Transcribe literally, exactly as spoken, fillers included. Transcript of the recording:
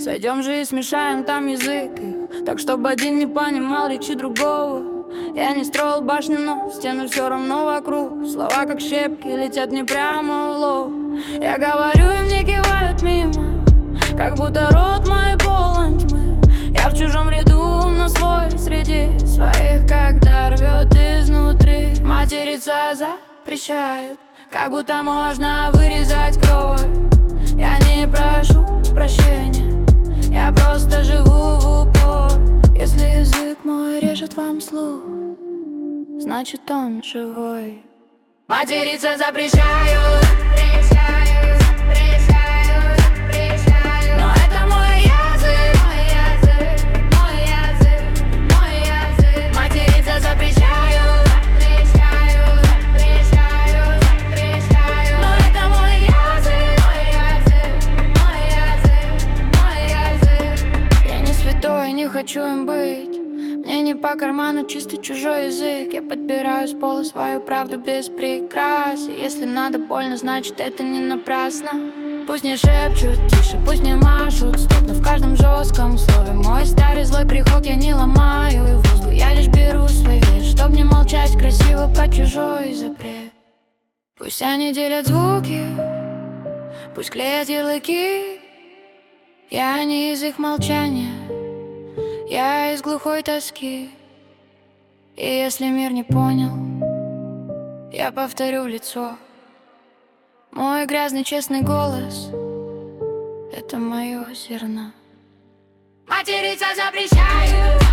Сойдем же и смешаем там язык их, так чтобы один не понимал речи другого. Я не строил башню, но стены все равно вокруг. Слова как щепки летят мне прямо в лоб. Я говорю, и мне кивают мимо, как будто рот мой полон тьмы. Я в чужом ряду, но свой среди своих, когда рвет изнутри. Материться запрещают, как будто можно вырезать кровь. Я не прошу прощения, я просто живу в упор. Если язык мой режет вам слух, значит он живой. Материться запрещают, запрещают, запрещают, запрещают. Но это мой язык, мой язык, мой язык, мой язык. Материться запрещают, запрещают, запрещают, запрещают. Но это мой язык, мой язык, мой язык, мой язык. Я не святой, не хочу им быть. Мне не по карману чистый чужой язык. Я подбираю с пола свою правду без прикрас. И если надо больно, значит это не напрасно. Пусть не шепчут тише, пусть не машут стоп, но в каждом жестком слове мой старый злой приход я не ломаю. И в воздух я лишь беру свой вес, чтоб не молчать красиво про чужой запрет. Пусть они делят звуки, пусть клеят ярлыки. Я не из их молчания, я из глухой тоски. И если мир не понял, я повторю лицо. Мой грязный честный голос — это мое зерно. Материться запрещаю.